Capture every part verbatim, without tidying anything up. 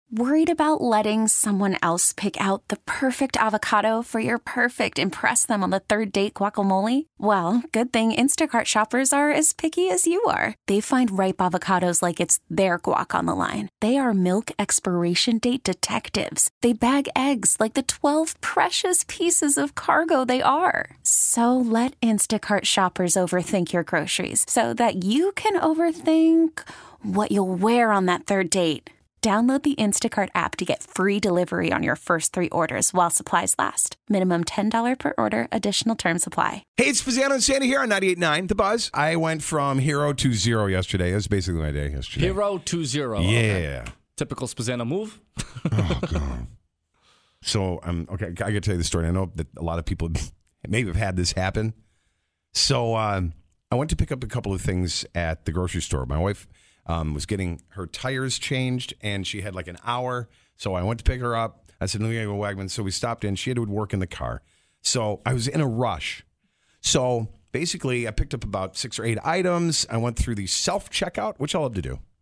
Worried about letting someone else pick out the perfect avocado for your perfect impress them on the third date guacamole? Well, good thing Instacart shoppers are as picky as you are. They find ripe avocados like it's their guac on the line. They are milk expiration date detectives. They bag eggs like the twelve precious pieces of cargo they are. So let Instacart shoppers overthink your groceries so that you can overthink what you'll wear on that third date. Download the Instacart app to get free delivery on your first three orders while supplies last. Minimum ten dollars per order. Additional terms apply. Hey, it's Fasano and Sandy here on ninety-eight point nine The Buzz. I went from hero to zero yesterday. It was basically my day yesterday. Hero to zero. Yeah. Okay. Typical Spazano move. Oh, God. So, um, okay, I got to tell you the story. I know that a lot of people maybe have had this happen. So, um, I went to pick up a couple of things at the grocery store. My wife um, was getting her tires changed, and she had like an hour. So I went to pick her up. I said, "No, we got to go to Wegmans." So we stopped in. She had to work in the car. So I was in a rush. So basically, I picked up about six or eight items. I went through the self-checkout, which I love to do.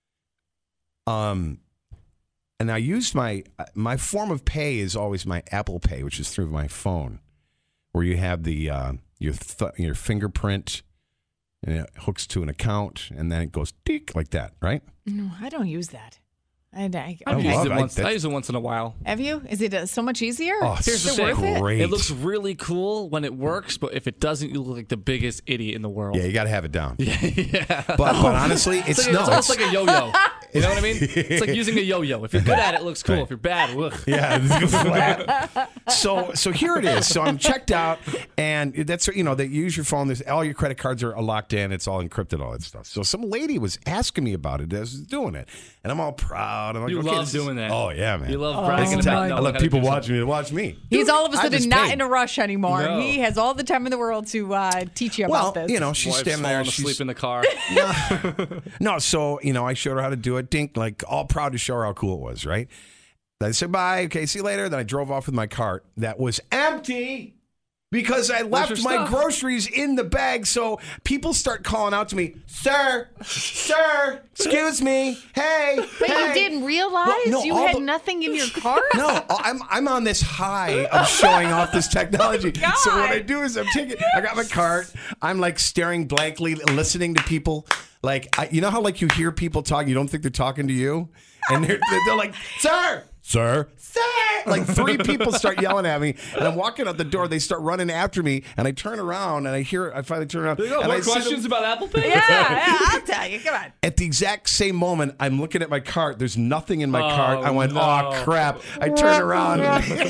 Um, and I used my my form of pay is always my Apple Pay, which is through my phone, where you have the uh, your th- your fingerprint. And it hooks to an account, and then it goes tick like that, right? No, I don't use that. I, I, I've okay. used it I- once. that's- I use it once in a while. Have you? Is it uh, so much easier? Oh, Here's the Is it thing. worth it? Great. It looks really cool when it works, but if it doesn't, you look like the biggest idiot in the world. Yeah, you got to have it down. yeah. But, but honestly, it's, It's, like, no, it's almost it's- like a yo-yo. You know what I mean? It's like using a yo-yo. If you're good at it, it looks cool. Right. If you're bad, ugh. yeah, it's flat. So, so here it is. So I'm checked out, and that's you know they use your phone. There's all your credit cards are locked in. It's all encrypted, all that stuff. So some lady was asking me about it as I was doing it, and I'm all proud. I'm like, You okay, love this is- doing that. Oh yeah, man. You love Oh, bragging my about God. knowing I let how to people do watch something. me. Watch me. He's Dude, all of a I sudden just not paid. in a rush anymore. No. He has all the time in the world to uh, teach you Well, about this. you know, she's Wife's standing there. falling She's asleep in the car. No, so, you know, I showed her how to do it. Dink, like, all proud to show her how cool it was, right? Then I said, bye. Okay, see you later. Then I drove off with my cart that was empty because I left your my stuff? groceries in the bag. So people start calling out to me, sir, sir, excuse me, hey, But hey. you didn't realize Well, no, you all had the- nothing in your cart? No, I'm I'm on this high of showing off this technology. Oh my So what God. I do is I'm taking, I got my cart. I'm like staring blankly, listening to people. Like, I, you know how like you hear people talk, you don't think they're talking to you, and they're they're like, sir, sir, sir. Like three people start yelling at me, and I'm walking out the door. They start running after me, and I turn around and I hear. I finally turn around. There you go. and More I see them- questions about Apple Pay? Yeah, yeah, I'll tell you. Come on. At the exact same moment, I'm looking at my cart. There's nothing in my Oh, cart. I went, no. oh, crap. I turn around.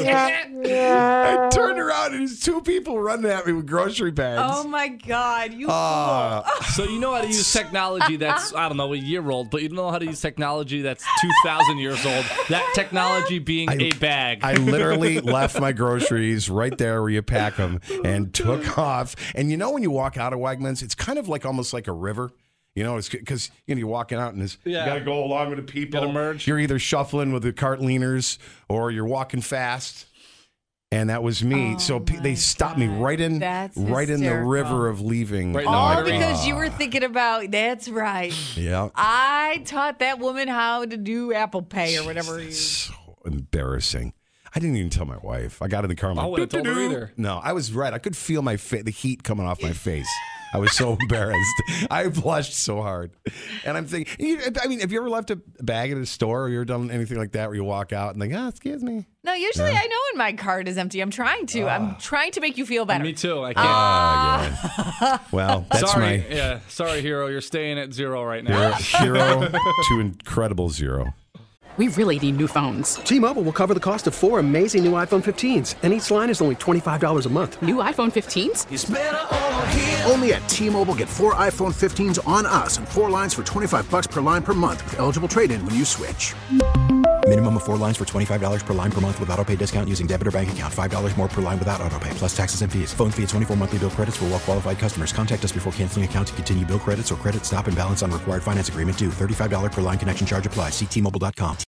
I turned around, and there's two people running at me with grocery bags. Oh, my God. You Uh, So you know how to use technology that's, I don't know, a year old, but you don't know how to use technology that's two thousand years old. That technology being I- a bag. I literally left my groceries right there where you pack them and took off. And you know when you walk out of Wegmans, it's kind of like almost like a river. You know, it's because you know you're walking out and it's, Yeah. you got to go along with the people. Gotta merge. You're either shuffling with the cart leaners or you're walking fast. And that was me. Oh so pe- they my stopped me God. right in, That's right in the hysterical. river of leaving. Right in the All artery. because you were thinking about, that's right. Yeah. I taught that woman how to do Apple Pay or whatever. You... So embarrassing. I didn't even tell my wife. I got in the car. I'm I like, wouldn't have told her "Doo-doo-doo." either. No, I was right. I could feel my fa- the heat coming off my face. I was so embarrassed. I blushed so hard. And I'm thinking, you- I mean, have you ever left a bag at a store or you ever done anything like that where you walk out and think, oh, excuse me? No, usually I know when my cart is empty. I'm trying to. I'm trying to make you feel better. Me too. I can't. Ah, yeah. Well, that's sorry. my Yeah. Sorry, hero. You're staying at zero right now. hero to incredible zero. We really need new phones. T-Mobile will cover the cost of four amazing new iPhone fifteens, and each line is only twenty-five dollars a month. New iPhone fifteens? Only at T-Mobile, get four iPhone fifteens on us and four lines for twenty-five bucks per line per month with eligible trade-in when you switch. Minimum of four lines for twenty-five dollars per line per month with autopay discount using debit or bank account. five dollars more per line without autopay, plus taxes and fees. Phone fee at twenty-four monthly bill credits for well-qualified customers. Contact us before canceling account to continue bill credits or credit stop and balance on required finance agreement due. thirty-five dollars per line connection charge applies. See T Mobile dot com.